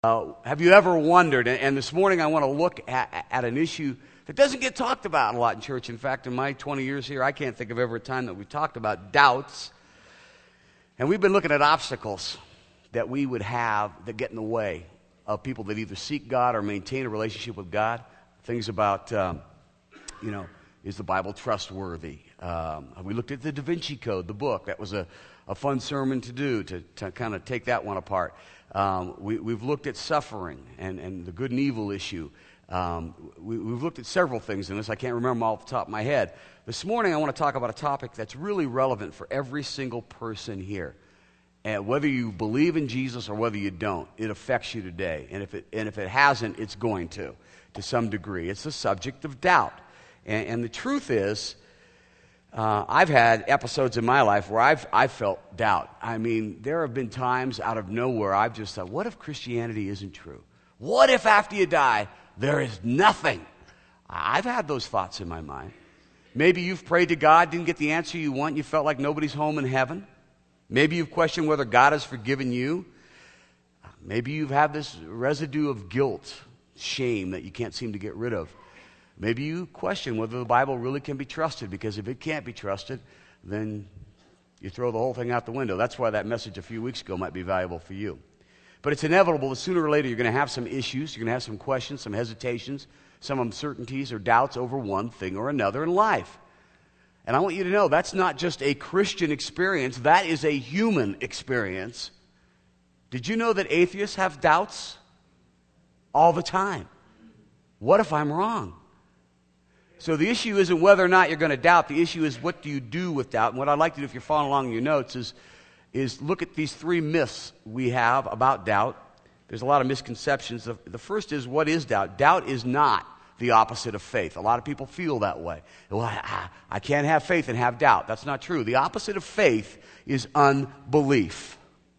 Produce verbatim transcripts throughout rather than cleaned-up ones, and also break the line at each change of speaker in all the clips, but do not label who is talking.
Uh, have you ever wondered, and, and this morning I want to look at, at an issue that doesn't get talked about a lot in church. In fact, in my twenty years here, I can't think of ever a time that we talked about doubts. And we've been looking at obstacles that we would have that get in the way of people that either seek God or maintain a relationship with God. Things about, um, you know, is the Bible trustworthy? Um, we looked at the Da Vinci Code, the book. That was a, a fun sermon to do, to, to kind of take that one apart. Um, we, we've looked at suffering and, and the good and evil issue. Um, we, we've looked at several things in this. I can't remember them all off the top of my head. This morning I want to talk about a topic that's really relevant for every single person here. And whether you believe in Jesus or whether you don't, it affects you today. And if it, and if it hasn't, it's going to, to some degree. It's the subject of doubt. And, and the truth is, Uh, I've had episodes in my life where I've, I've felt doubt. I mean, there have been times out of nowhere I've just thought, what if Christianity isn't true? What if after you die, there is nothing? I've had those thoughts in my mind. Maybe you've prayed to God, didn't get the answer you want, you felt like nobody's home in heaven. Maybe you've questioned whether God has forgiven you. Maybe you've had this residue of guilt, shame that you can't seem to get rid of. Maybe you question whether the Bible really can be trusted, because if it can't be trusted, then you throw the whole thing out the window. That's why that message a few weeks ago might be valuable for you. But it's inevitable that sooner or later you're going to have some issues, you're going to have some questions, some hesitations, some uncertainties or doubts over one thing or another in life. And I want you to know that's not just a Christian experience, that is a human experience. Did you know that atheists have doubts all the time? What if I'm wrong? So the issue isn't whether or not you're going to doubt. The issue is what do you do with doubt. And what I'd like to do if you're following along in your notes is, is look at these three myths we have about doubt. There's a lot of misconceptions. The, the first is, what is doubt? Doubt is not the opposite of faith. A lot of people feel that way. Well, I, I can't have faith and have doubt. That's not true. The opposite of faith is unbelief.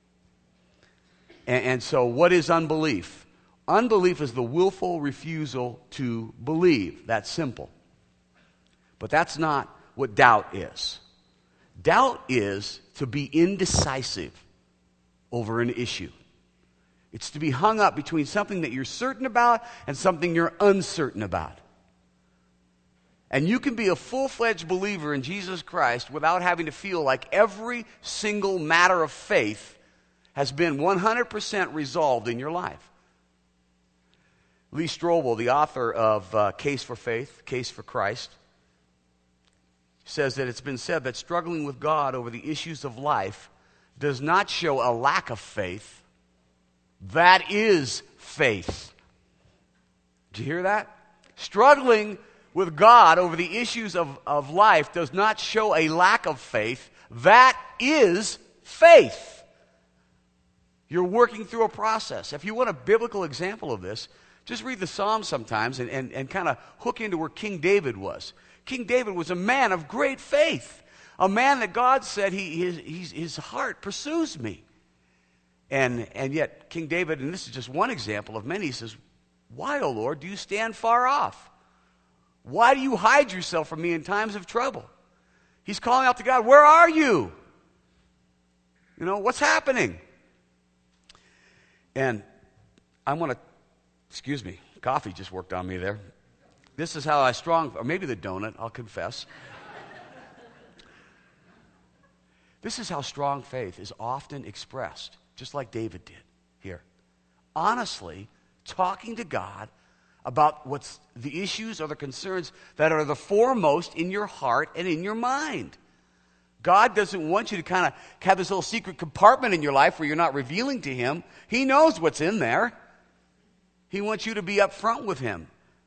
And, and so what is unbelief? Unbelief is the willful refusal to believe. That's simple. But that's not what doubt is. Doubt is to be indecisive over an issue. It's to be hung up between something that you're certain about and something you're uncertain about. And you can be a full-fledged believer in Jesus Christ without having to feel like every single matter of faith has been one hundred percent resolved in your life. Lee Strobel, the author of uh, Case for Faith, Case for Christ, says that it's been said that struggling with God over the issues of life does not show a lack of faith. That is faith. Did you hear that? Struggling with God over the issues of, of life does not show a lack of faith. That is faith. You're working through a process. If you want a biblical example of this, just read the Psalms sometimes and, and, and kind of hook into where King David was. King David was a man of great faith, a man that God said, he, his, his, his heart pursues me. And, and yet King David, and this is just one example of many, he says, why, O Lord, do you stand far off? Why do you hide yourself from me in times of trouble? He's calling out to God, where are you? You know, what's happening? And I want to, excuse me, coffee just worked on me there. This is how I strong, or maybe the donut, I'll confess. This is how strong faith is often expressed, just like David did here. Honestly, talking to God about what's the issues or the concerns that are the foremost in your heart and in your mind. God doesn't want you to kind of have this little secret compartment in your life where you're not revealing to Him. He knows what's in there. He wants you to be up front with Him.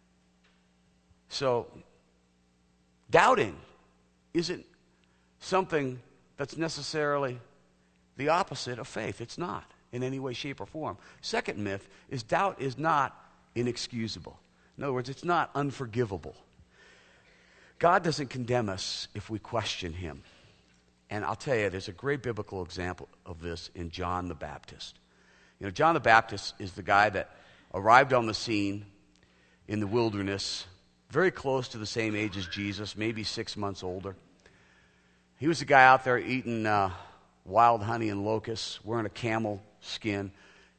So, doubting isn't something that's necessarily the opposite of faith. It's not in any way, shape, or form. Second myth is doubt is not inexcusable. In other words, it's not unforgivable. God doesn't condemn us if we question Him. And I'll tell you, there's a great biblical example of this in John the Baptist. You know, John the Baptist is the guy that arrived on the scene in the wilderness, very close to the same age as Jesus, maybe six months older. He was the guy out there eating uh, wild honey and locusts, wearing a camel skin,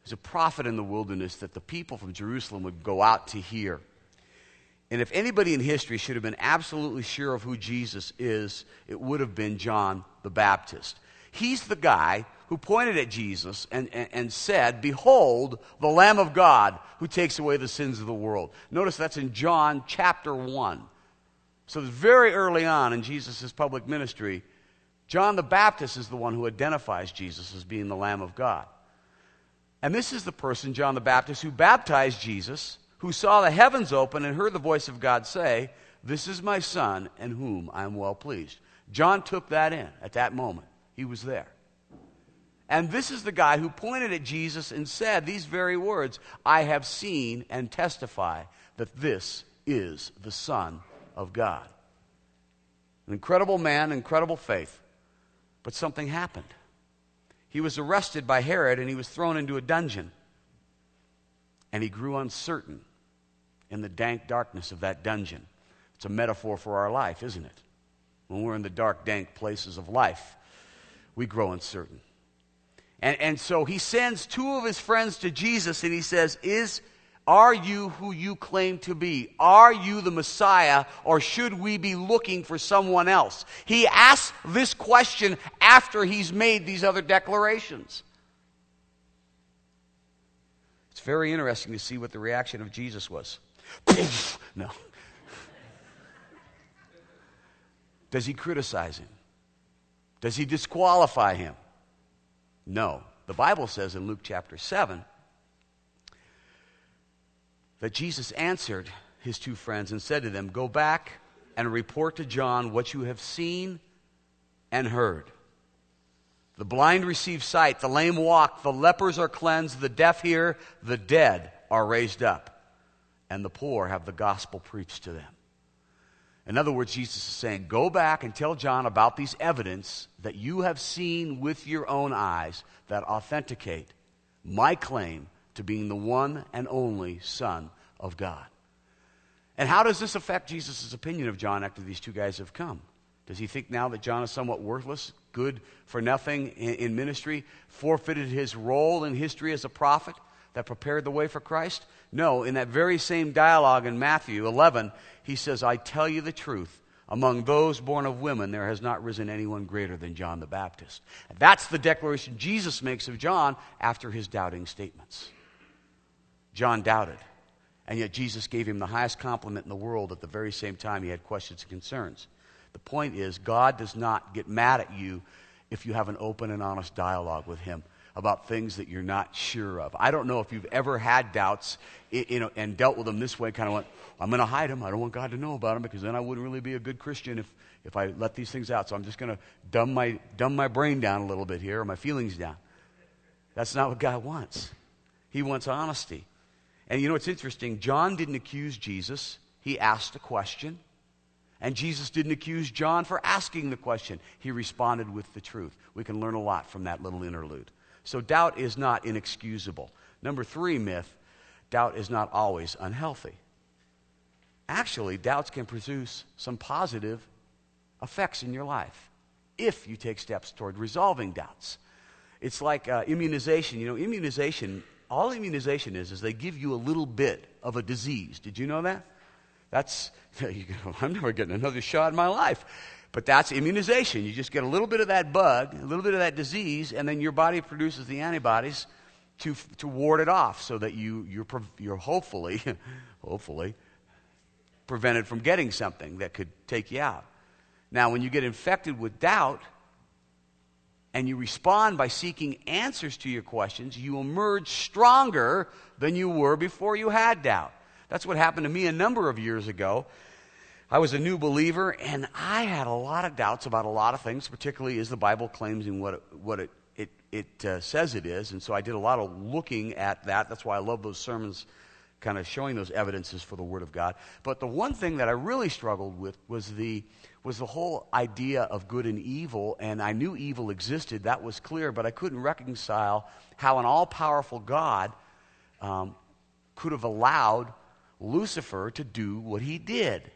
He's a prophet in the wilderness that the people from Jerusalem would go out to hear. And if anybody in history should have been absolutely sure of who Jesus is, it would have been John the Baptist. He's the guy who pointed at Jesus and, and, and said, "Behold, the Lamb of God who takes away the sins of the world." Notice that's in John chapter one. So very early on in Jesus' public ministry, John the Baptist is the one who identifies Jesus as being the Lamb of God. And this is the person, John the Baptist, who baptized Jesus, who saw the heavens open and heard the voice of God say, "This is my Son, in whom I am well pleased." John took that in at that moment. He was there. And this is the guy who pointed at Jesus and said these very words, "I have seen and testify that this is the Son of God." An incredible man, incredible faith. But something happened. He was arrested by Herod and he was thrown into a dungeon. And he grew uncertain in the dank darkness of that dungeon. It's a metaphor for our life, isn't it? When we're in the dark, dank places of life, we grow uncertain. And, and so he sends two of his friends to Jesus and he says, Is, are you who you claim to be? Are you the Messiah, or should we be looking for someone else? He asks this question after he's made these other declarations. It's very interesting to see what the reaction of Jesus was. No. Does he criticize him? Does he disqualify him? No. The Bible says in Luke chapter seven that Jesus answered his two friends and said to them, "Go back and report to John what you have seen and heard. The blind receive sight, the lame walk, the lepers are cleansed, the deaf hear, the dead are raised up, and the poor have the gospel preached to them." In other words, Jesus is saying, go back and tell John about these evidence that you have seen with your own eyes that authenticate my claim to being the one and only Son of God. And how does this affect Jesus' opinion of John after these two guys have come? Does he think now that John is somewhat worthless, good for nothing in, in ministry, forfeited his role in history as a prophet that prepared the way for Christ? No, in that very same dialogue in Matthew eleven, he says, "I tell you the truth, among those born of women, there has not risen anyone greater than John the Baptist." And that's the declaration Jesus makes of John after his doubting statements. John doubted, and yet Jesus gave him the highest compliment in the world at the very same time he had questions and concerns. The point is, God does not get mad at you if you have an open and honest dialogue with him about things that you're not sure of. I don't know if you've ever had doubts, you know, and dealt with them this way, kind of went, I'm going to hide them. I don't want God to know about them because then I wouldn't really be a good Christian if, if I let these things out. So I'm just going to dumb my, dumb my brain down a little bit here, or my feelings down. That's not what God wants. He wants honesty. And you know what's interesting? John didn't accuse Jesus. He asked a question. And Jesus didn't accuse John for asking the question. He responded with the truth. We can learn a lot from that little interlude. So doubt is not inexcusable. Number three myth, doubt is not always unhealthy. Actually, doubts can produce some positive effects in your life if you take steps toward resolving doubts. It's like uh, immunization. You know, immunization, all immunization is, is they give you a little bit of a disease. Did you know that? That's, you go, I'm never getting another shot in my life. But that's immunization. You just get a little bit of that bug, a little bit of that disease, and then your body produces the antibodies to to ward it off, so that you you're you're hopefully, hopefully, prevented from getting something that could take you out. Now, when you get infected with doubt, and you respond by seeking answers to your questions, you emerge stronger than you were before you had doubt. That's what happened to me a number of years ago. I was a new believer, and I had a lot of doubts about a lot of things, particularly as the Bible claims and what it, what it, it, it uh, says it is. And so I did a lot of looking at that. That's why I love those sermons, kind of showing those evidences for the Word of God. But the one thing that I really struggled with was the was the whole idea of good and evil. And I knew evil existed. That was clear. But I couldn't reconcile how an all-powerful God um, could have allowed Lucifer to do what he did.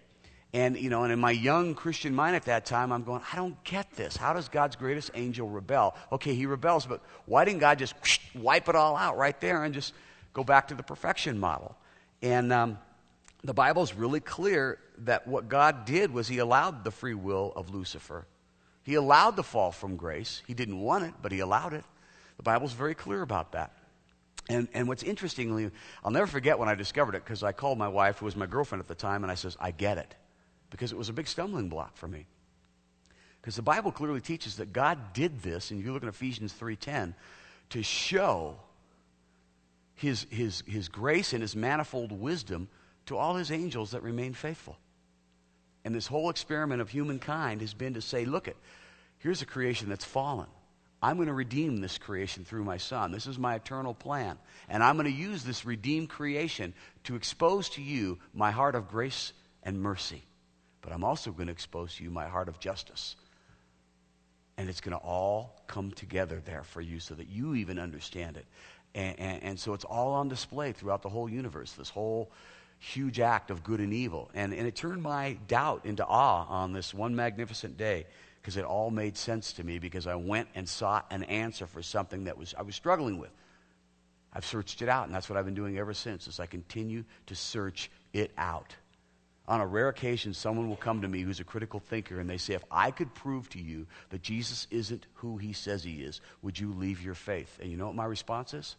And, you know, and in my young Christian mind at that time, I'm going, I don't get this. How does God's greatest angel rebel? Okay, he rebels, but why didn't God just whoosh, wipe it all out right there and just go back to the perfection model? And um, the Bible's really clear that what God did was he allowed the free will of Lucifer. He allowed the fall from grace. He didn't want it, but he allowed it. The Bible's very clear about that. And, and what's interestingly, I'll never forget when I discovered it, because I called my wife, who was my girlfriend at the time, and I says, I get it. Because it was a big stumbling block for me. Because the Bible clearly teaches that God did this, and you look at Ephesians three ten, to show his, his, his grace and his manifold wisdom to all his angels that remain faithful. And this whole experiment of humankind has been to say, look, it, here's a creation that's fallen. I'm going to redeem this creation through my Son. This is my eternal plan. And I'm going to use this redeemed creation to expose to you my heart of grace and mercy. But I'm also going to expose to you my heart of justice. And it's going to all come together there for you so that you even understand it. And, and, and so it's all on display throughout the whole universe, this whole huge act of good and evil. And, and it turned my doubt into awe on this one magnificent day, because it all made sense to me, because I went and sought an answer for something that was I was struggling with. I've searched it out, and that's what I've been doing ever since, as I continue to search it out. On a rare occasion, someone will come to me who's a critical thinker, and they say, if I could prove to you that Jesus isn't who he says he is, would you leave your faith? And you know what my response is?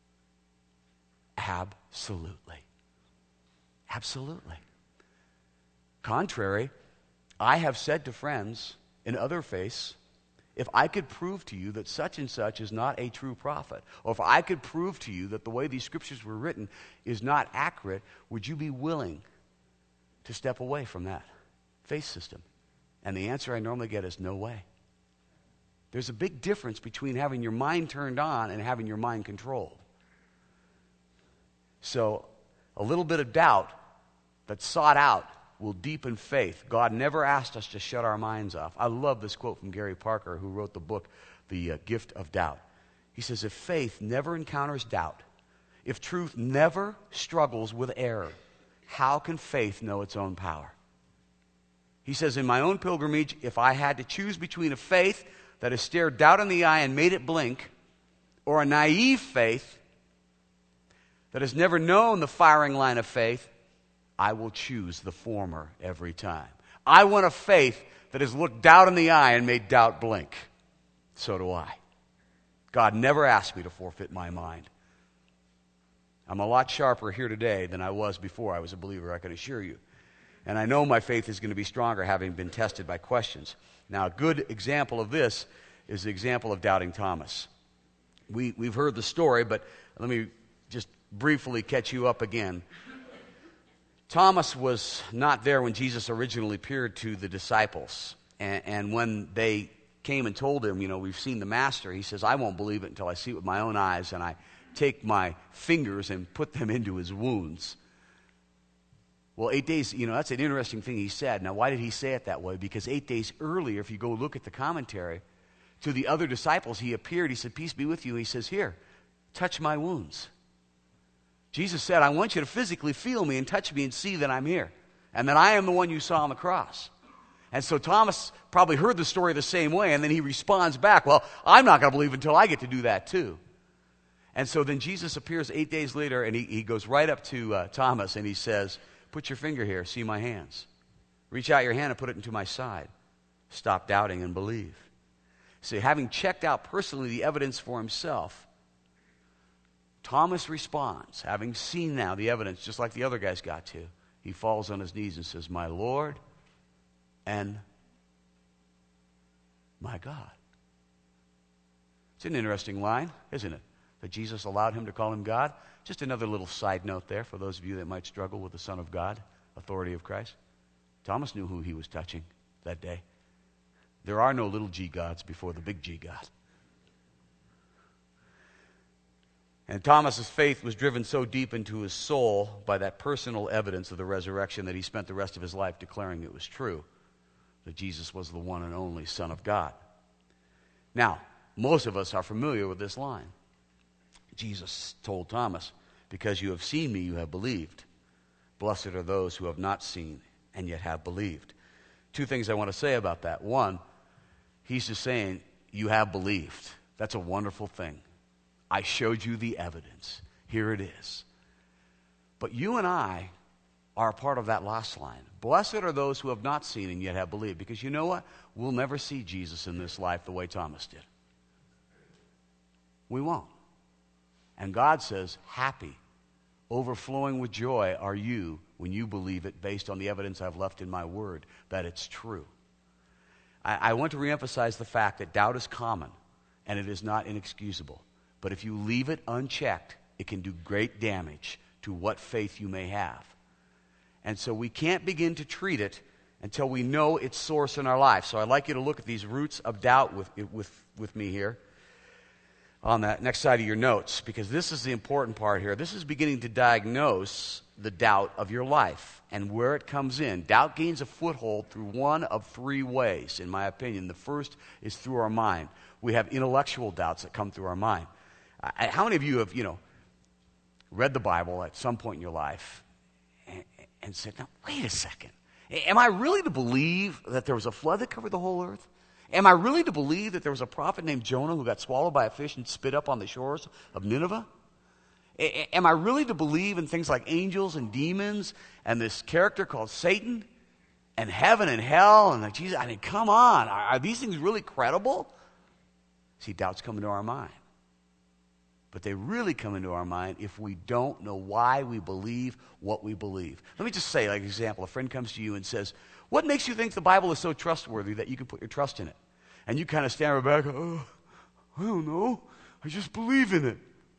Absolutely. Absolutely. Contrary, I have said to friends in other faiths, if I could prove to you that such and such is not a true prophet, or if I could prove to you that the way these scriptures were written is not accurate, would you be willing to step away from that faith system? And the answer I normally get is no way. There's a big difference between having your mind turned on and having your mind controlled. So a little bit of doubt that's sought out will deepen faith. God never asked us to shut our minds off. I love this quote from Gary Parker, who wrote the book, The uh, Gift of Doubt. He says, if faith never encounters doubt, if truth never struggles with error, how can faith know its own power? He says, in my own pilgrimage, if I had to choose between a faith that has stared doubt in the eye and made it blink, or a naive faith that has never known the firing line of faith, I will choose the former every time. I want a faith that has looked doubt in the eye and made doubt blink. So do I. God never asked me to forfeit my mind. I'm a lot sharper here today than I was before I was a believer, I can assure you. And I know my faith is going to be stronger having been tested by questions. Now, a good example of this is the example of doubting Thomas. We, we've heard the story, but let me just briefly catch you up again. Thomas was not there when Jesus originally appeared to the disciples. And, and when they came and told him, you know, we've seen the Master, he says, I won't believe it until I see it with my own eyes, and I take my fingers and put them into his wounds. Well, eight days, you know, that's an interesting thing he said. Now, why did he say it that way? Because eight days earlier, if you go look at the commentary, to the other disciples, he appeared. He said, peace be with you. He says, here, touch my wounds. Jesus said, I want you to physically feel me and touch me and see that I'm here, and that I am the one you saw on the cross. And so Thomas probably heard the story the same way, and then he responds back, well, I'm not going to believe until I get to do that too. And so then Jesus appears eight days later, and he, he goes right up to uh, Thomas, and he says, put your finger here, see my hands. Reach out your hand and put it into my side. Stop doubting and believe. See, having checked out personally the evidence for himself, Thomas responds, having seen now the evidence, just like the other guys got to. He falls on his knees and says, my Lord and my God. It's an interesting line, isn't it? That Jesus allowed him to call him God. Just another little side note there for those of you that might struggle with the Son of God, authority of Christ. Thomas knew who he was touching that day. There are no little g gods before the big G God. And Thomas's faith was driven so deep into his soul by that personal evidence of the resurrection that he spent the rest of his life declaring it was true, that Jesus was the one and only Son of God. Now, most of us are familiar with this line. Jesus told Thomas, because you have seen me, you have believed. Blessed are those who have not seen and yet have believed. Two things I want to say about that. One, he's just saying, you have believed. That's a wonderful thing. I showed you the evidence. Here it is. But you and I are a part of that last line. Blessed are those who have not seen and yet have believed. Because you know what? We'll never see Jesus in this life the way Thomas did. We won't. And God says, happy, overflowing with joy are you when you believe it based on the evidence I've left in my word that it's true. I, I want to reemphasize the fact that doubt is common and it is not inexcusable. But if you leave it unchecked, it can do great damage to what faith you may have. And so we can't begin to treat it until we know its source in our life. So I'd like you to look at these roots of doubt with, with, with me here on that next side of your notes, because this is the important part here. This is beginning to diagnose the doubt of your life and where it comes in. Doubt gains a foothold through one of three ways, in my opinion. The first is through our mind. We have intellectual doubts that come through our mind. I, how many of you have, you know, read the Bible at some point in your life and, and said, now, wait a second. Am I really to believe that there was a flood that covered the whole earth? Am I really to believe that there was a prophet named Jonah who got swallowed by a fish and spit up on the shores of Nineveh? A- am I really to believe in things like angels and demons and this character called Satan and heaven and hell and like Jesus? I mean, come on. Are, are these things really credible? See, doubts come into our mind. But they really come into our mind if we don't know why we believe what we believe. Let me just say, like an example, a friend comes to you and says, what makes you think the Bible is so trustworthy that you can put your trust in it? And you kind of stand back, oh, I don't know. I just believe in it.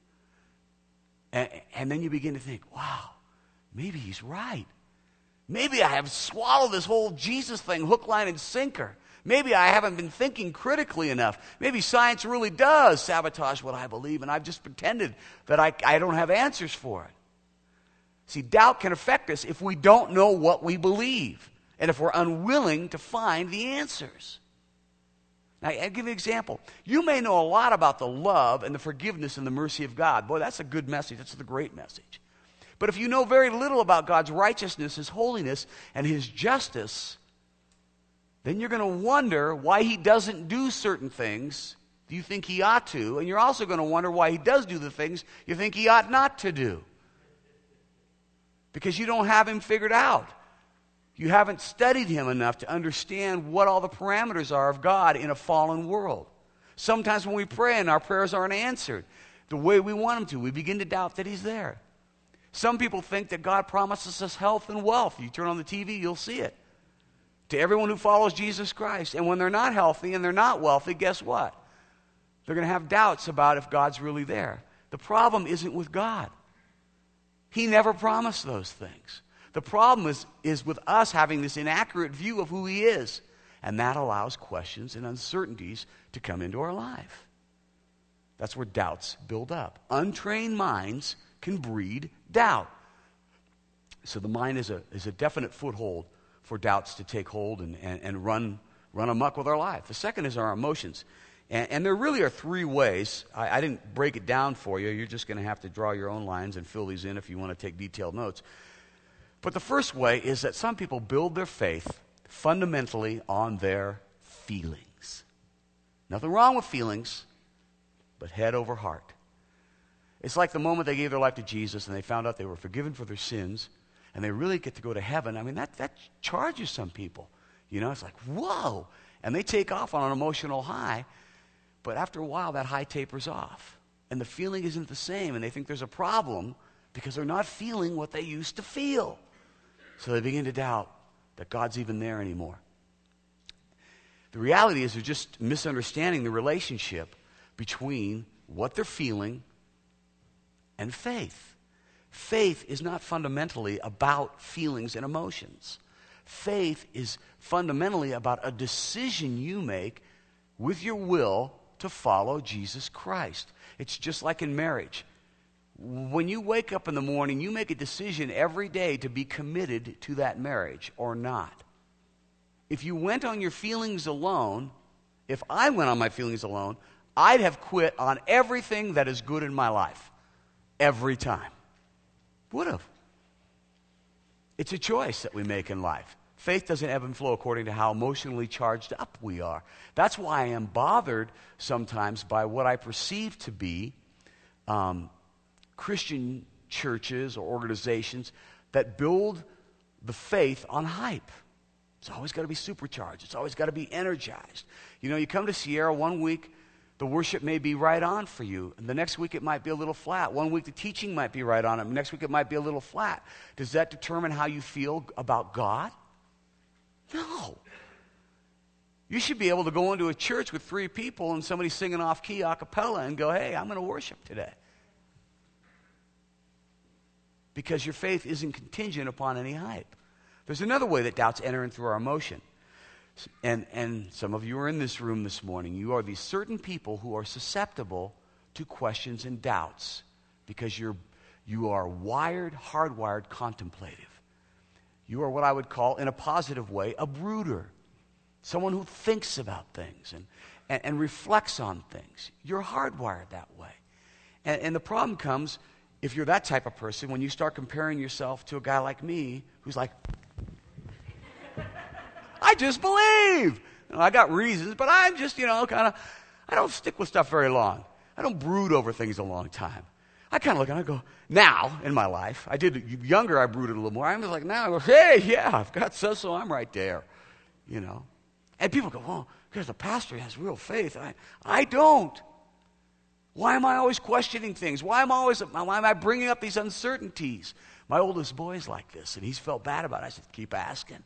And, and then you begin to think, wow, maybe he's right. Maybe I have swallowed this whole Jesus thing, hook, line, and sinker. Maybe I haven't been thinking critically enough. Maybe science really does sabotage what I believe, and I've just pretended that I, I don't have answers for it. See, doubt can affect us if we don't know what we believe and if we're unwilling to find the answers. Now, I'll give you an example. You may know a lot about the love and the forgiveness and the mercy of God. Boy, that's a good message. That's the great message. But if you know very little about God's righteousness, His holiness, and His justice, then you're going to wonder why He doesn't do certain things you think He ought to, and you're also going to wonder why He does do the things you think He ought not to do. Because you don't have Him figured out. You haven't studied Him enough to understand what all the parameters are of God in a fallen world. Sometimes when we pray and our prayers aren't answered the way we want them to, we begin to doubt that He's there. Some people think that God promises us health and wealth. You turn on the T V, you'll see it. To everyone who follows Jesus Christ. And when they're not healthy and they're not wealthy, guess what? They're going to have doubts about if God's really there. The problem isn't with God. He never promised those things. The problem is, is with us having this inaccurate view of who He is. And that allows questions and uncertainties to come into our life. That's where doubts build up. Untrained minds can breed doubt. So the mind is a, is a definite foothold for doubts to take hold and, and, and run, run amok with our life. The second is our emotions. And, and there really are three ways. I, I didn't break it down for you. You're just going to have to draw your own lines and fill these in if you want to take detailed notes. But the first way is that some people build their faith fundamentally on their feelings. Nothing wrong with feelings, but head over heart. It's like the moment they gave their life to Jesus and they found out they were forgiven for their sins and they really get to go to heaven. I mean, that, that charges some people. You know, it's like, whoa. And they take off on an emotional high, but after a while that high tapers off. And the feeling isn't the same, and they think there's a problem because they're not feeling what they used to feel. So they begin to doubt that God's even there anymore. The reality is they're just misunderstanding the relationship between what they're feeling and faith. Faith is not fundamentally about feelings and emotions. Faith is fundamentally about a decision you make with your will to follow Jesus Christ. It's just like in marriage. When you wake up in the morning, you make a decision every day to be committed to that marriage or not. If you went on your feelings alone, if I went on my feelings alone, I'd have quit on everything that is good in my life. Every time. Would have. It's a choice that we make in life. Faith doesn't ebb and flow according to how emotionally charged up we are. That's why I am bothered sometimes by what I perceive to be um, Christian churches or organizations that build the faith on hype. It's always got to be supercharged. It's always got to be energized. You know, you come to Sierra one week, the worship may be right on for you. And the next week it might be a little flat. One week the teaching might be right on it. Next week it might be a little flat. Does that determine how you feel about God? No. You should be able to go into a church with three people and somebody singing off key a cappella and go, hey, I'm going to worship today. Because your faith isn't contingent upon any hype. There's another way that doubts enter in through our emotion. And, and some of you are in this room this morning. You are these certain people who are susceptible to questions and doubts because you're, you are wired, hardwired, contemplative. You are what I would call, in a positive way, a brooder. Someone who thinks about things and, and, and reflects on things. You're hardwired that way. And, and the problem comes, if you're that type of person, when you start comparing yourself to a guy like me who's like, I just believe. You know, I got reasons, but I'm just, you know, kind of, I don't stick with stuff very long. I don't brood over things a long time. I kind of look and I go, now in my life, I did younger, I brooded a little more. I'm just like, now, I go, hey, yeah, if God says so, I'm right there, you know. And people go, well, because the pastor has real faith. I, I don't. Why am I always questioning things? Why am I always, why am I bringing up these uncertainties? My oldest boy's like this, and he's felt bad about it. I said, keep asking.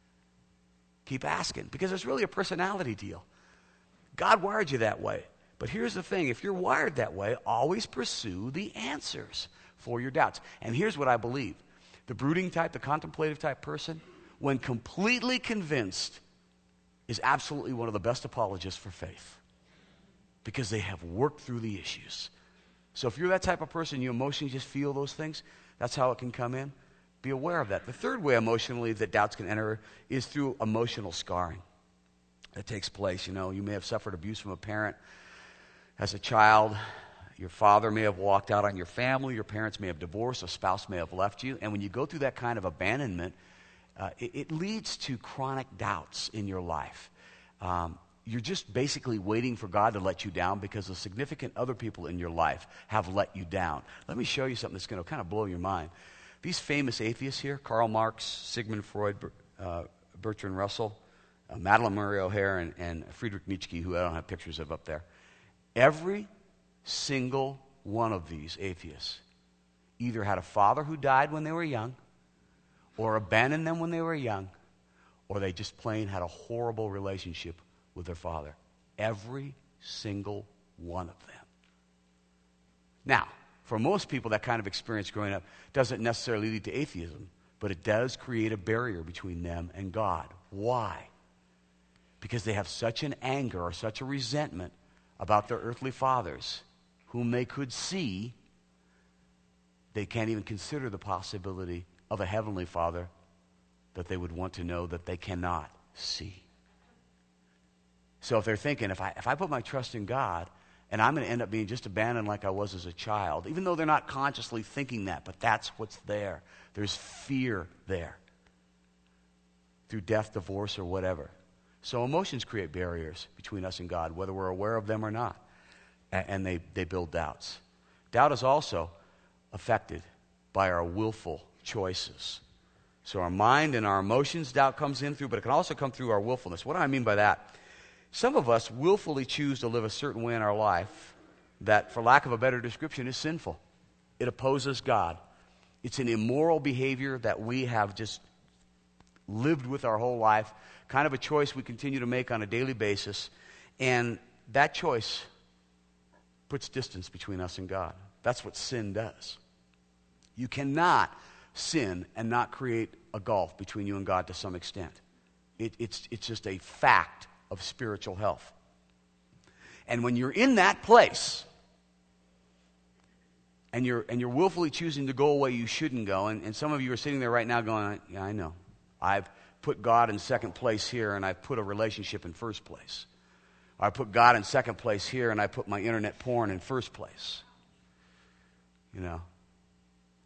Keep asking, because it's really a personality deal. God wired you that way. But here's the thing, if you're wired that way, always pursue the answers for your doubts. And here's what I believe. The brooding type, the contemplative type person, when completely convinced, is absolutely one of the best apologists for faith. Because they have worked through the issues. So if you're that type of person, you emotionally just feel those things, that's how it can come in. Be aware of that. The third way emotionally that doubts can enter is through emotional scarring that takes place. You know, you may have suffered abuse from a parent as a child. Your father may have walked out on your family. Your parents may have divorced. A spouse may have left you. And when you go through that kind of abandonment, uh, it, it leads to chronic doubts in your life. Um, you're just basically waiting for God to let you down because the significant other people in your life have let you down. Let me show you something that's going to kind of blow your mind. These famous atheists here, Karl Marx, Sigmund Freud, uh, Bertrand Russell, uh, Madeleine Murray O'Hair, and, and Friedrich Nietzsche, who I don't have pictures of up there. Every single one of these atheists either had a father who died when they were young, or abandoned them when they were young, or they just plain had a horrible relationship with their father. Every single one of them. Now, for most people, that kind of experience growing up doesn't necessarily lead to atheism, but it does create a barrier between them and God. Why? Because they have such an anger or such a resentment about their earthly fathers, whom they could see, they can't even consider the possibility of a heavenly Father that they would want to know that they cannot see. So if they're thinking, if I, if I put my trust in God, and I'm going to end up being just abandoned like I was as a child, even though they're not consciously thinking that, but that's what's there. There's fear there through death, divorce, or whatever. So emotions create barriers between us and God, whether we're aware of them or not, and they, they build doubts. Doubt is also affected by our willful choices. So our mind and our emotions, doubt comes in through, but it can also come through our willfulness. What do I mean by that? Some of us willfully choose to live a certain way in our life that, for lack of a better description, is sinful. It opposes God. It's an immoral behavior that we have just lived with our whole life, kind of a choice we continue to make on a daily basis, and that choice puts distance between us and God. That's what sin does. You cannot sin and not create a gulf between you and God to some extent. It, it's, it's just a fact of spiritual health. And when you're in that place, and you're and you're willfully choosing to go a way you shouldn't go, and, and some of you are sitting there right now going, yeah, I know. I've put God in second place here, and I've put a relationship in first place. I put God in second place here, and I put my internet porn in first place. You know,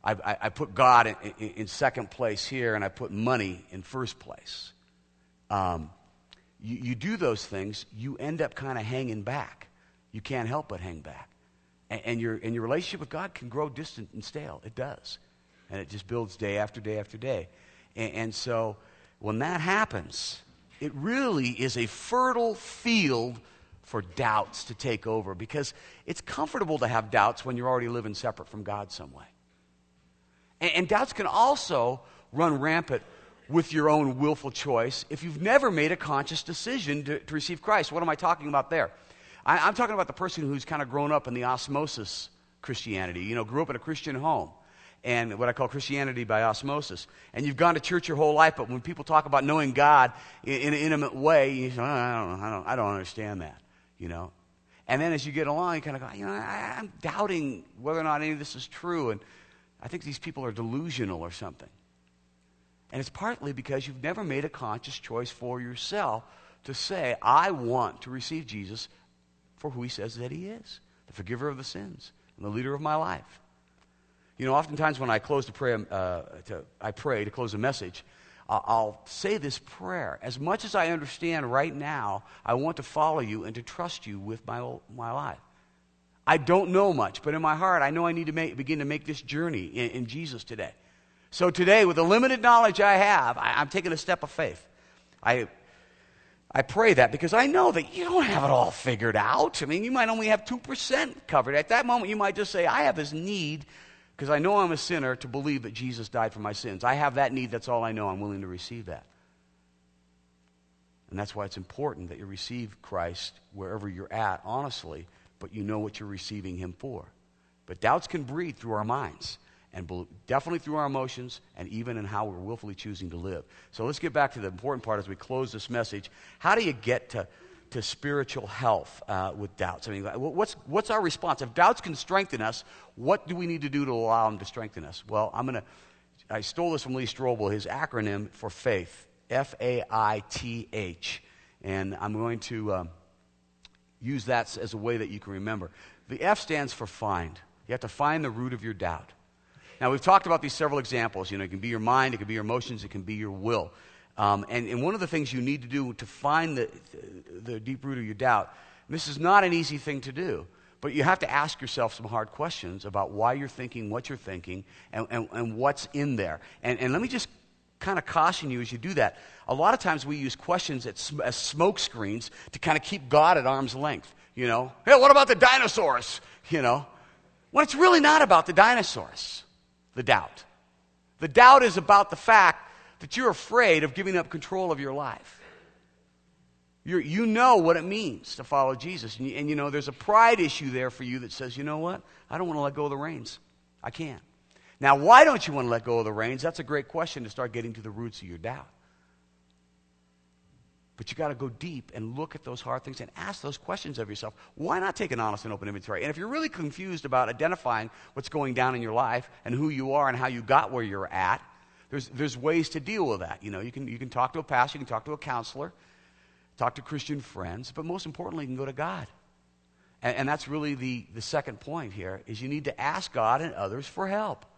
I, I, I put God in, in, in second place here, and I put money in first place. Um, you, you do those things, you end up kind of hanging back. You can't help but hang back. And, and, your, and your relationship with God can grow distant and stale. It does. And it just builds day after day after day. And, and so when that happens, it really is a fertile field for doubts to take over, because it's comfortable to have doubts when you're already living separate from God some way. And, and doubts can also run rampant with your own willful choice if you've never made a conscious decision to, to receive Christ. What am I talking about there? I, I'm talking about the person who's kind of grown up in the osmosis Christianity, you know, grew up in a Christian home, and what I call Christianity by osmosis. And you've gone to church your whole life, but when people talk about knowing God in, in an intimate way, you say, oh, I don't know, I don't, I don't understand that, you know. And then as you get along, you kind of go, you know, I, I'm doubting whether or not any of this is true, and I think these people are delusional or something. And it's partly because you've never made a conscious choice for yourself to say, I want to receive Jesus for who he says that he is, the forgiver of the sins and the leader of my life. You know, oftentimes when I close to pray, uh, to, I pray to close a message, I'll, I'll say this prayer. As much as I understand right now, I want to follow you and to trust you with my, my life. I don't know much, but in my heart, I know I need to make, begin to make this journey in, in Jesus today. So today, with the limited knowledge I have, I, I'm taking a step of faith. I, I pray that because I know that you don't have it all figured out. I mean, you might only have two percent covered. At that moment, you might just say, I have this need, because I know I'm a sinner, to believe that Jesus died for my sins. I have that need. That's all I know. I'm willing to receive that. And that's why it's important that you receive Christ wherever you're at, honestly, but you know what you're receiving him for. But doubts can breed through our minds, and definitely through our emotions, and even in how we're willfully choosing to live. So let's get back to the important part as we close this message. How do you get to, to spiritual health uh, with doubts? I mean, what's, what's our response? If doubts can strengthen us, what do we need to do to allow them to strengthen us? Well, I'm going to, I stole this from Lee Strobel, his acronym for faith, F A I T H. And I'm going to um, use that as a way that you can remember. The F stands for find. You have to find the root of your doubt. Now, we've talked about these several examples. You know, it can be your mind, it can be your emotions, it can be your will. Um, and, and one of the things you need to do to find the, the, the deep root of your doubt, and this is not an easy thing to do, but you have to ask yourself some hard questions about why you're thinking what you're thinking and, and, and what's in there. And, and let me just kind of caution you as you do that. A lot of times we use questions as, as smoke screens to kind of keep God at arm's length. You know, hey, what about the dinosaurs? You know, when it's really not about the dinosaurs. The doubt. The doubt is about the fact that you're afraid of giving up control of your life. You're, you know what it means to follow Jesus. And you, and you know, there's a pride issue there for you that says, you know what? I don't want to let go of the reins. I can't. Now, why don't you want to let go of the reins? That's a great question to start getting to the roots of your doubt. But you got to go deep and look at those hard things and ask those questions of yourself. Why not take an honest and open inventory? And if you're really confused about identifying what's going down in your life and who you are and how you got where you're at, there's there's ways to deal with that. You know, you can you can talk to a pastor, you can talk to a counselor, talk to Christian friends, but most importantly, you can go to God. And, and that's really the, the second point here, is you need to ask God and others for help.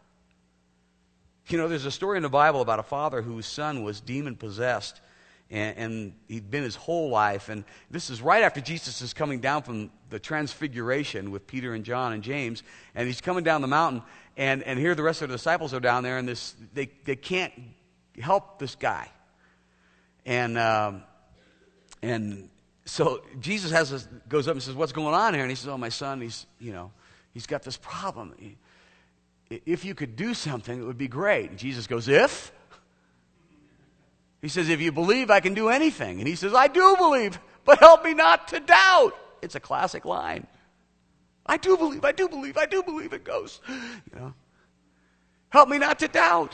You know, there's a story in the Bible about a father whose son was demon-possessed. And, and he'd been his whole life. And this is right after Jesus is coming down from the transfiguration with Peter and John and James. And he's coming down the mountain. And, and here the rest of the disciples are down there. And this they, they can't help this guy. And um, and so Jesus has this, goes up and says, what's going on here? And he says, oh, my son, he's, you know, he's got this problem. If you could do something, it would be great. And Jesus goes, if? He says, if you believe, I can do anything. And he says, I do believe, but help me not to doubt. It's a classic line. I do believe, I do believe, I do believe. It goes, you know. Help me not to doubt.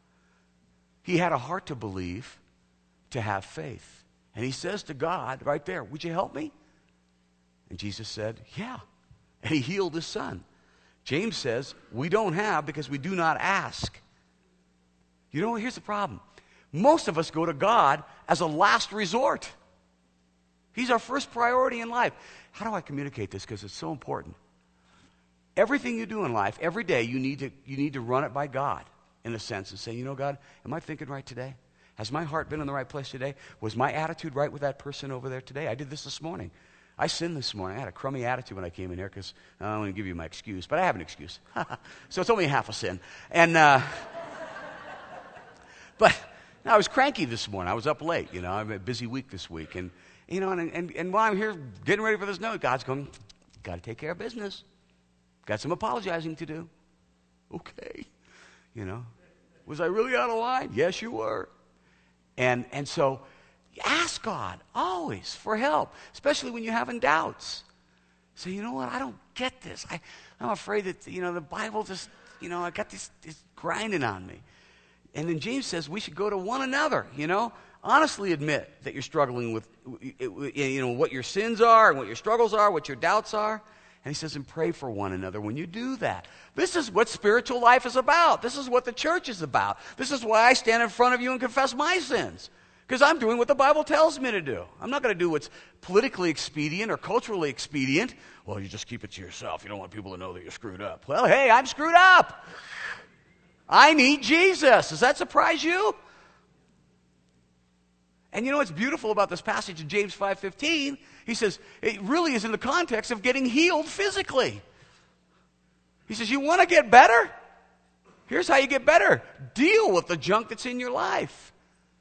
He had a heart to believe, to have faith. And he says to God right there, would you help me? And Jesus said, yeah. And he healed his son. James says, we don't have because we do not ask. You know, here's the problem. Most of us go to God as a last resort. He's our first priority in life. How do I communicate this? Because it's so important. Everything you do in life, every day, you need to, you need to run it by God in a sense and say, you know, God, am I thinking right today? Has my heart been in the right place today? Was my attitude right with that person over there today? I did this this morning. I sinned this morning. I had a crummy attitude when I came in here because I don't want to give you my excuse, but I have an excuse. So it's only half a sin. And, uh, but no, I was cranky this morning. I was up late, you know. I had a busy week this week. And, you know, and, and, and while I'm here getting ready for this note, God's going, got to take care of business. Got some apologizing to do. Okay. You know, was I really out of line? Yes, you were. And and so ask God always for help, especially when you're having doubts. Say, you know what, I don't get this. I, I'm afraid that, you know, the Bible just, you know, I got this, this grinding on me. And then James says we should go to one another, you know. Honestly admit that you're struggling with, you know, what your sins are and what your struggles are, what your doubts are. And he says, and pray for one another when you do that. This is what spiritual life is about. This is what the church is about. This is why I stand in front of you and confess my sins. Because I'm doing what the Bible tells me to do. I'm not going to do what's politically expedient or culturally expedient. Well, you just keep it to yourself. You don't want people to know that you're screwed up. Well, hey, I'm screwed up. I need Jesus. Does that surprise you? And you know what's beautiful about this passage in James five fifteen? He says it really is in the context of getting healed physically. He says, you want to get better? Here's how you get better. Deal with the junk that's in your life.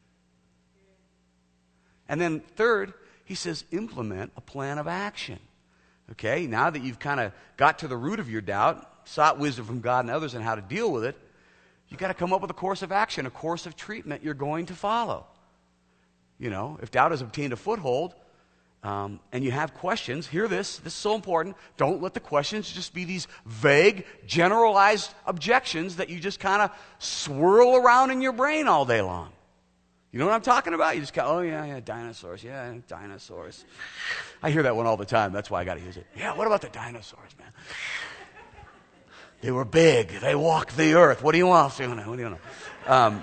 And then third, he says, implement a plan of action. Okay, now that you've kind of got to the root of your doubt, sought wisdom from God and others on how to deal with it, you've got to come up with a course of action, a course of treatment you're going to follow. You know, if doubt has obtained a foothold um, and you have questions, hear this. This is so important. Don't let the questions just be these vague, generalized objections that you just kind of swirl around in your brain all day long. You know what I'm talking about? You just go, oh, yeah, yeah, dinosaurs. Yeah, dinosaurs. I hear that one all the time. That's why I got to use it. Yeah, what about the dinosaurs, man? They were big. They walked the earth. What do you want? What do you know? Um,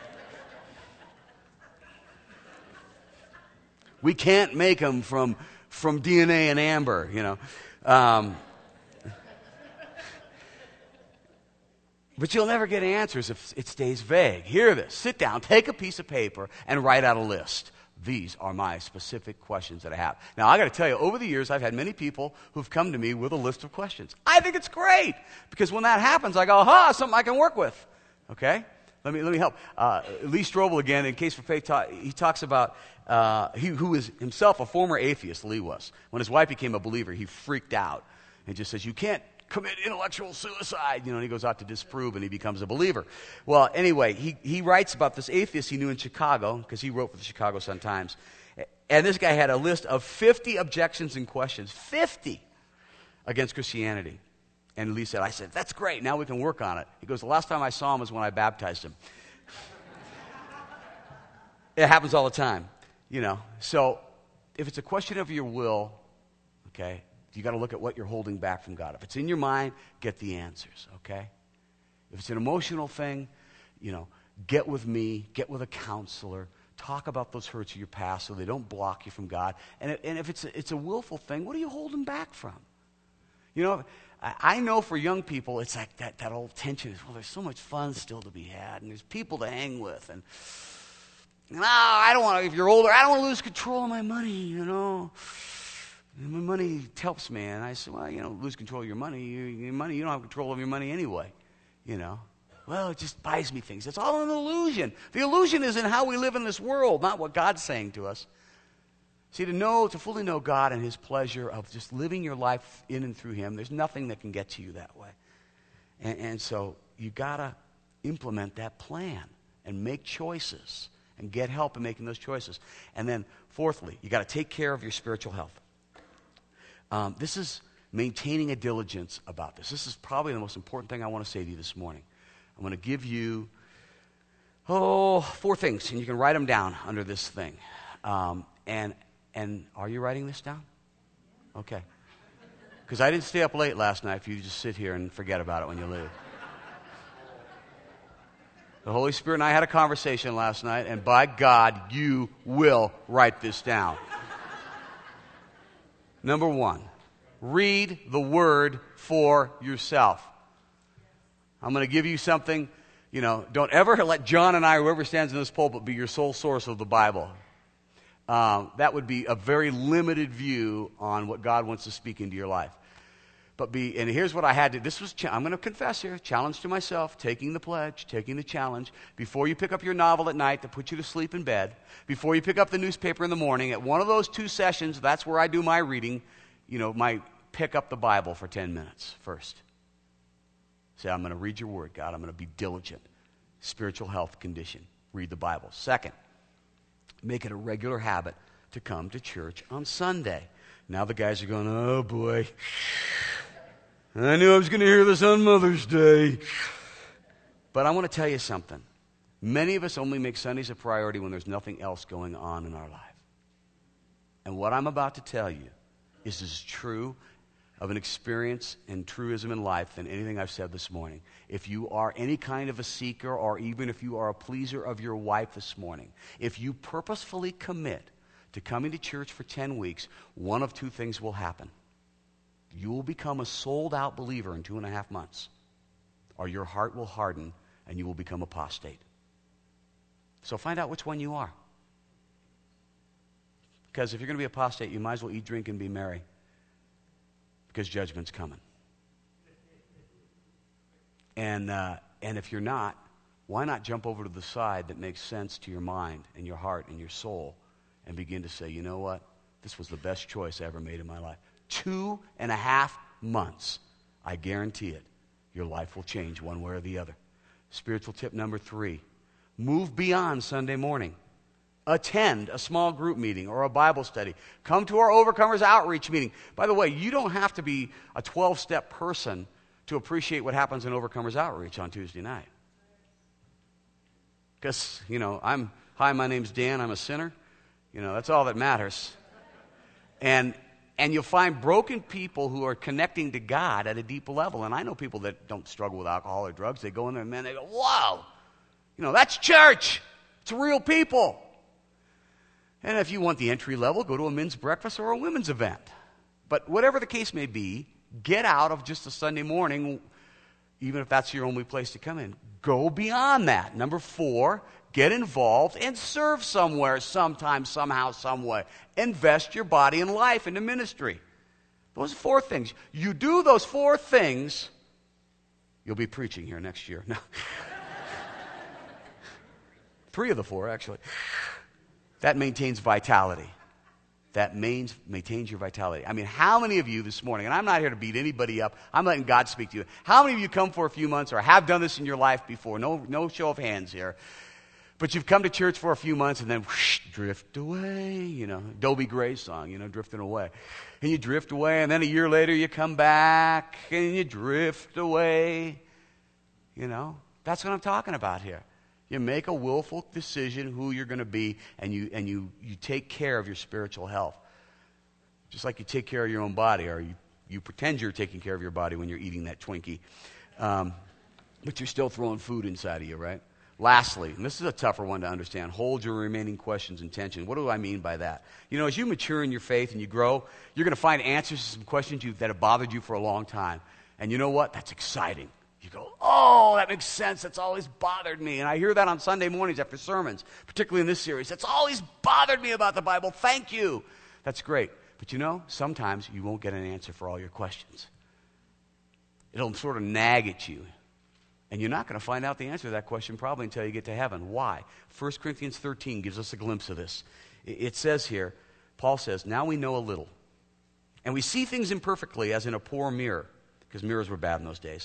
We can't make them from, from D N A and amber, you know. Um, but you'll never get answers if it stays vague. Hear this. Sit down, take a piece of paper, and write out a list. These are my specific questions that I have. Now, I got to tell you, over the years, I've had many people who've come to me with a list of questions. I think it's great, because when that happens, I go, aha, something I can work with. Okay? Let me let me help. Uh, Lee Strobel again, in Case for Faith, ta- he talks about uh, he who is himself a former atheist. Lee was. When his wife became a believer, he freaked out and just says, "You can't commit intellectual suicide." You know, and he goes out to disprove, and he becomes a believer. Well, anyway, he he writes about this atheist he knew in Chicago because he wrote for the Chicago Sun-Times, and this guy had a list of fifty objections and questions, fifty against Christianity. And Lee said, I said, that's great. Now we can work on it. He goes, the last time I saw him was when I baptized him. It happens all the time, you know. So if it's a question of your will, okay, you got to look at what you're holding back from God. If it's in your mind, get the answers, okay? If it's an emotional thing, you know, get with me, get with a counselor, talk about those hurts of your past so they don't block you from God. And, and if it's a, it's a willful thing, what are you holding back from? You know, I know for young people, it's like that, that old tension is, well, there's so much fun still to be had, and there's people to hang with, and, no, I don't want to, if you're older, I don't want to lose control of my money, you know. And my money helps me, and I said, well, you know, lose control of your money, your, your money, you don't have control of your money anyway, you know. Well, it just buys me things. It's all an illusion. The illusion is in how we live in this world, not what God's saying to us. See, to know, to fully know God and His pleasure of just living your life in and through Him, there's nothing that can get to you that way. And, and so you got to implement that plan and make choices and get help in making those choices. And then, fourthly, you got to take care of your spiritual health. Um, this is maintaining a diligence about this. This is probably the most important thing I want to say to you this morning. I'm going to give you, oh, four things, and you can write them down under this thing. Um, and And are you writing this down? Okay. Because I didn't stay up late last night for you to just sit here and forget about it when you leave. The Holy Spirit and I had a conversation last night, and by God, you will write this down. Number one, Read the Word for yourself. I'm going to give you something, you know, don't ever let John and I, whoever stands in this pulpit, be your sole source of the Bible. Um, that would be a very limited view on what God wants to speak into your life. But be, and here's what I had to, this was, I'm going to confess here, challenge to myself, taking the pledge, taking the challenge. Before you pick up your novel at night to put you to sleep in bed, before you pick up the newspaper in the morning, at one of those two sessions, that's where I do my reading, you know, my pick up the Bible for ten minutes first. Say, I'm going to read your word, God. I'm going to be diligent. Spiritual health condition. Read the Bible. Second, make it a regular habit to come to church on Sunday. Now the guys are going, oh boy, I knew I was going to hear this on Mother's Day. But I want to tell you something. Many of us only make Sundays a priority when there's nothing else going on in our life. And what I'm about to tell you is as true of an experience and truism in life than anything I've said this morning. If you are any kind of a seeker, or even if you are a pleaser of your wife this morning, if you purposefully commit to coming to church for ten weeks, one of two things will happen. You will become a sold-out believer in two and a half months, or your heart will harden and you will become apostate. So find out which one you are. Because if you're going to be apostate, you might as well eat, drink, and be merry. Because judgment's coming. And uh, and if you're not, why not jump over to the side that makes sense to your mind and your heart and your soul and begin to say, you know what? This was the best choice I ever made in my life. Two and a half months. I guarantee it. Your life will change one way or the other. Spiritual tip number three. Move beyond Sunday morning. Attend a small group meeting or a Bible study. Come to our Overcomers Outreach meeting. By the way, you don't have to be a twelve-step person to appreciate what happens in Overcomers Outreach on Tuesday night. Because, you know, I'm, hi, my name's Dan, I'm a sinner. You know, that's all that matters. And and you'll find broken people who are connecting to God at a deep level. And I know people that don't struggle with alcohol or drugs. They go in there and man, they go, wow, you know, that's church. It's real people. And if you want the entry level, go to a men's breakfast or a women's event. But whatever the case may be, get out of just a Sunday morning, even if that's your only place to come in. Go beyond that. Number four, get involved and serve somewhere, sometime, somehow, some way. Invest your body and life into ministry. Those four things. You do those four things, you'll be preaching here next year. No. Three of the four, actually. That maintains vitality. That mains, maintains your vitality. I mean, how many of you this morning, and I'm not here to beat anybody up, I'm letting God speak to you. How many of you come for a few months or have done this in your life before? No, no show of hands here. But you've come to church for a few months and then whoosh, drift away, you know, Dobie Gray's song, you know, drifting away. And you drift away, and then a year later you come back and you drift away. You know, that's what I'm talking about here. You make a willful decision who you're going to be, and you and you, you take care of your spiritual health. Just like you take care of your own body, or you, you pretend you're taking care of your body when you're eating that Twinkie. Um, but you're still throwing food inside of you, right? Lastly, and this is a tougher one to understand, hold your remaining questions in tension. What do I mean by that? You know, as you mature in your faith and you grow, you're going to find answers to some questions you, that have bothered you for a long time. And you know what? That's exciting. You go, oh, that makes sense. That's always bothered me. And I hear that on Sunday mornings after sermons, particularly in this series. That's always bothered me about the Bible. Thank you. That's great. But you know, sometimes you won't get an answer for all your questions. It'll sort of nag at you. And you're not going to find out the answer to that question probably until you get to heaven. Why? First Corinthians thirteen gives us a glimpse of this. It says here, Paul says, now we know a little. And we see things imperfectly as in a poor mirror, because mirrors were bad in those days.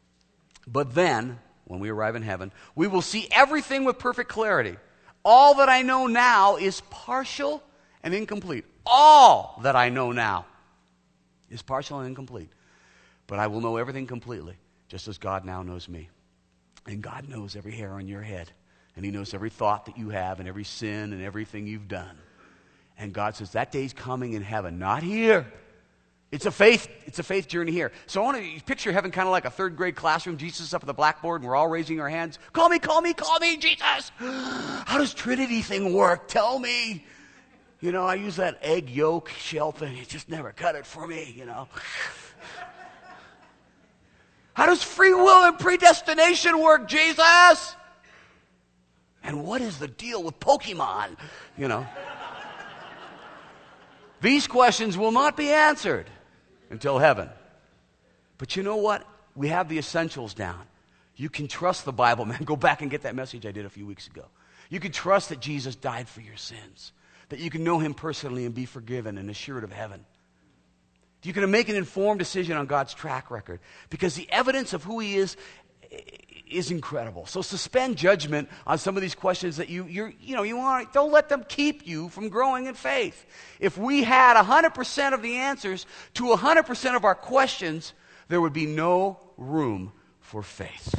But then, when we arrive in heaven, we will see everything with perfect clarity. All that I know now is partial and incomplete. All that I know now is partial and incomplete. But I will know everything completely, just as God now knows me. And God knows every hair on your head. And He knows every thought that you have and every sin and everything you've done. And God says, that day's coming in heaven, not here. It's a faith, it's a faith journey here. So I want to picture heaven kind of like a third grade classroom, Jesus up at the blackboard, and we're all raising our hands. Call me, call me, call me, Jesus. How does Trinity thing work? Tell me. You know, I use that egg yolk shell thing. It just never cut it for me, you know. How does free will and predestination work, Jesus? And what is the deal with Pokemon? You know. These questions will not be answered until heaven. But you know what? We have the essentials down. You can trust the Bible, man. Go back and get that message I did a few weeks ago. You can trust that Jesus died for your sins, that you can know him personally and be forgiven and assured of heaven. You can make an informed decision on God's track record because the evidence of who he is is incredible. So suspend judgment on some of these questions that you you you know you want. Don't let them keep you from growing in faith. If we had one hundred percent of the answers to one hundred percent of our questions, there would be no room for faith.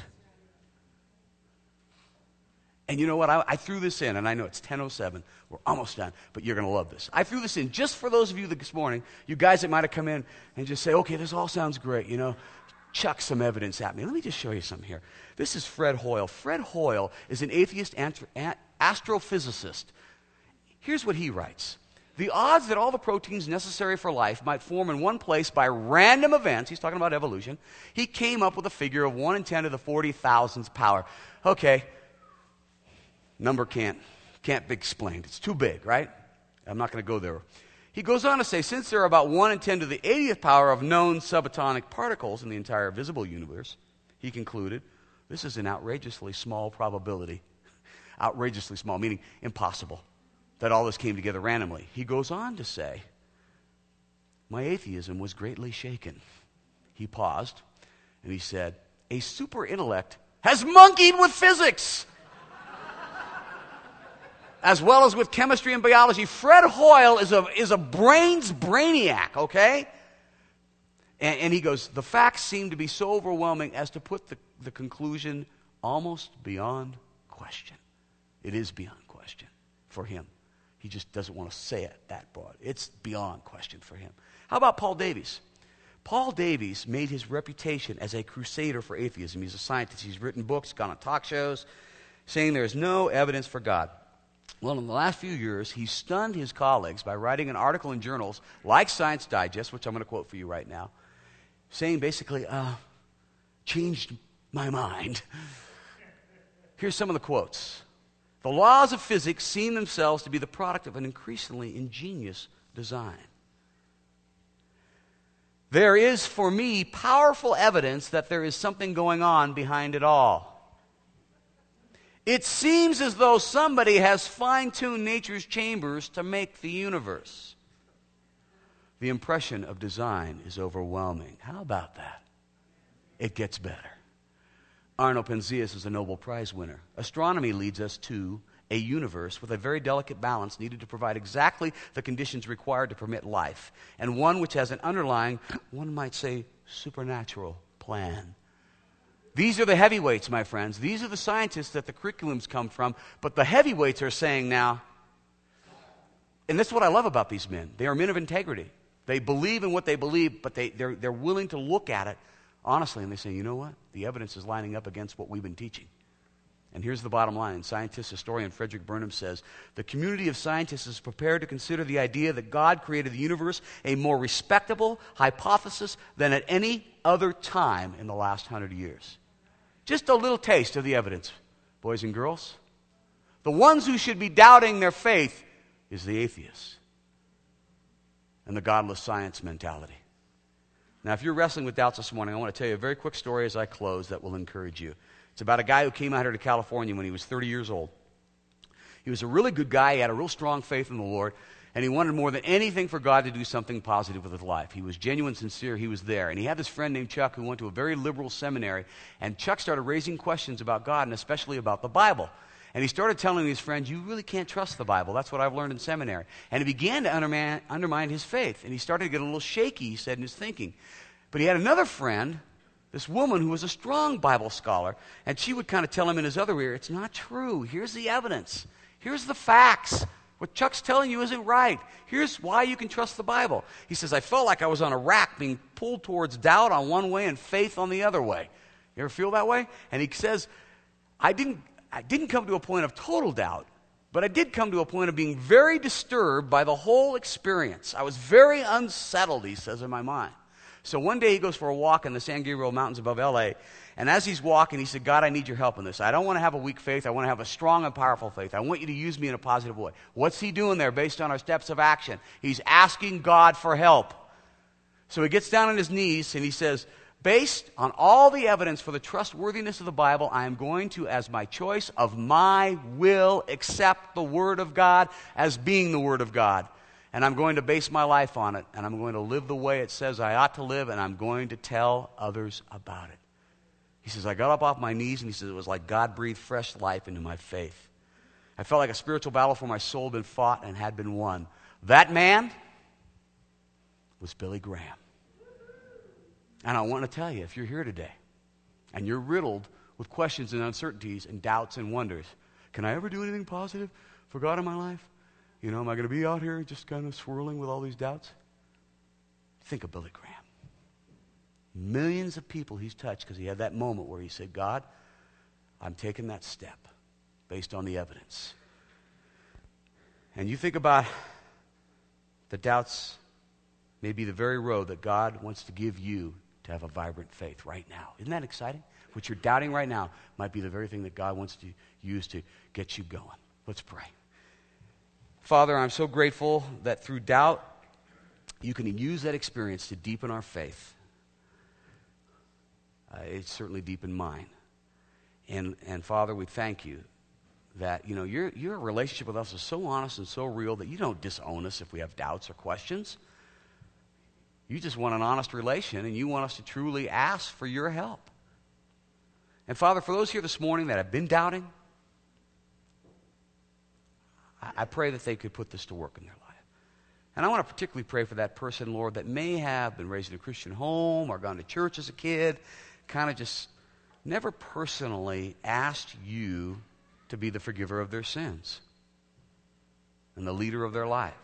And you know what? I, I threw this in, and I know it's ten oh seven. We're almost done, but you're going to love this. I threw this in just for those of you that this morning, you guys that might have come in and just say, okay, this all sounds great, you know. Chuck some evidence at me. Let me just show you something here. This is Fred Hoyle. Fred Hoyle is an atheist antro- a- astrophysicist. Here's what he writes. The odds that all the proteins necessary for life might form in one place by random events, he's talking about evolution, he came up with a figure of one in ten to the forty thousandth power. Okay. Number can't, can't be explained. It's too big, right? I'm not going to go there. He goes on to say, since there are about one in ten to the eightieth power of known subatomic particles in the entire visible universe, he concluded, this is an outrageously small probability. Outrageously small, meaning impossible, that all this came together randomly. He goes on to say, my atheism was greatly shaken. He paused, and he said, a super intellect has monkeyed with physics, as well as with chemistry and biology. Fred Hoyle is a, is a brains brainiac, okay? And, and he goes, the facts seem to be so overwhelming as to put the, the conclusion almost beyond question. It is beyond question for him. He just doesn't want to say it that broad. It's beyond question for him. How about Paul Davies? Paul Davies made his reputation as a crusader for atheism. He's a scientist. He's written books, gone on talk shows, saying there is no evidence for God. Well, in the last few years, he's stunned his colleagues by writing an article in journals like Science Digest, which I'm going to quote for you right now, saying basically, uh, changed my mind. Here's some of the quotes. The laws of physics seem themselves to be the product of an increasingly ingenious design. There is, for me, powerful evidence that there is something going on behind it all. It seems as though somebody has fine-tuned nature's chambers to make the universe. The impression of design is overwhelming. How about that? It gets better. Arno Penzias is a Nobel Prize winner. Astronomy leads us to a universe with a very delicate balance needed to provide exactly the conditions required to permit life, and one which has an underlying, one might say, supernatural plan. These are the heavyweights, my friends. These are the scientists that the curriculums come from. But the heavyweights are saying now, and that's what I love about these men. They are men of integrity. They believe in what they believe, but they, they're, they're willing to look at it honestly. And they say, you know what? The evidence is lining up against what we've been teaching. And here's the bottom line. Scientist historian Frederick Burnham says, the community of scientists is prepared to consider the idea that God created the universe a more respectable hypothesis than at any other time in the last hundred years. Just a little taste of the evidence, boys and girls. The ones who should be doubting their faith is the atheists and the godless science mentality. Now, if you're wrestling with doubts this morning, I want to tell you a very quick story as I close that will encourage you. It's about a guy who came out here to California when he was thirty years old. He was a really good guy. He had a real strong faith in the Lord. And he wanted more than anything for God to do something positive with his life. He was genuine, sincere. He was there. And he had this friend named Chuck who went to a very liberal seminary. And Chuck started raising questions about God and especially about the Bible. And he started telling his friends, you really can't trust the Bible. That's what I've learned in seminary. And he began to undermine, undermine his faith. And he started to get a little shaky, he said, in his thinking. But he had another friend, this woman who was a strong Bible scholar. And she would kind of tell him in his other ear, it's not true. Here's the evidence. Here's the facts. What Chuck's telling you isn't right. Here's why you can trust the Bible. He says, I felt like I was on a rack being pulled towards doubt on one way and faith on the other way. You ever feel that way? And he says, I didn't, I didn't come to a point of total doubt, But I did come to a point of being very disturbed by the whole experience. I was very unsettled, he says, in my mind. So one day he goes for a walk in the San Gabriel Mountains above L A, and as he's walking, he said, God, I need your help in this. I don't want to have a weak faith. I want to have a strong and powerful faith. I want you to use me in a positive way. What's he doing there based on our steps of action? He's asking God for help. So he gets down on his knees and he says, based on all the evidence for the trustworthiness of the Bible, I am going to, as my choice of my will, accept the Word of God as being the Word of God. And I'm going to base my life on it, and I'm going to live the way it says I ought to live, and I'm going to tell others about it. He says, I got up off my knees, and he says, it was like God breathed fresh life into my faith. I felt like a spiritual battle for my soul had been fought and had been won. That man was Billy Graham. And I want to tell you, if you're here today, and you're riddled with questions and uncertainties and doubts and wonders, can I ever do anything positive for God in my life? You know, am I going to be out here just kind of swirling with all these doubts? Think of Billy Graham. Millions of people he's touched because he had that moment where he said, God, I'm taking that step based on the evidence. And you think about the doubts may be the very road that God wants to give you to have a vibrant faith right now. Isn't that exciting? What you're doubting right now might be the very thing that God wants to use to get you going. Let's pray. Father, I'm so grateful that through doubt, you can use that experience to deepen our faith. Uh, it's certainly deepened mine. And, and Father, we thank you that, you know, your, your relationship with us is so honest and so real that you don't disown us if we have doubts or questions. You just want an honest relation, and you want us to truly ask for your help. And Father, for those here this morning that have been doubting, I pray that they could put this to work in their life. And I want to particularly pray for that person, Lord, that may have been raised in a Christian home or gone to church as a kid, kind of just never personally asked you to be the forgiver of their sins and the leader of their life.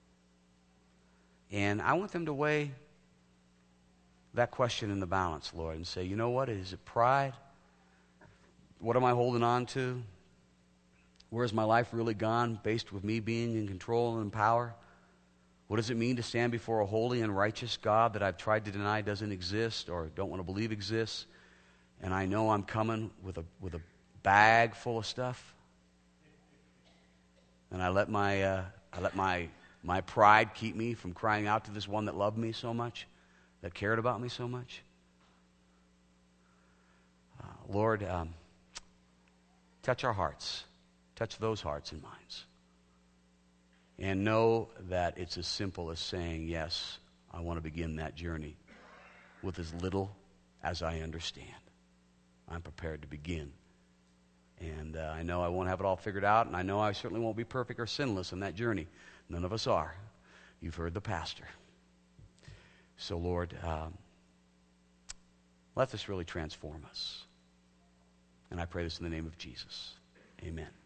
And I want them to weigh that question in the balance, Lord, and say, you know what? Is it pride? What am I holding on to? Where's my life really gone based with me being in control and in power? What does it mean to stand before a holy and righteous God that I've tried to deny doesn't exist or don't want to believe exists? And I know I'm coming with a with a bag full of stuff. And I let my uh, I let my my pride keep me from crying out to this one that loved me so much, that cared about me so much. Uh, Lord, um, touch our hearts. Touch those hearts and minds. And know that it's as simple as saying, yes, I want to begin that journey with as little as I understand. I'm prepared to begin. And uh, I know I won't have it all figured out, and I know I certainly won't be perfect or sinless in that journey. None of us are. You've heard the pastor. So, Lord, um, let this really transform us. And I pray this in the name of Jesus. Amen.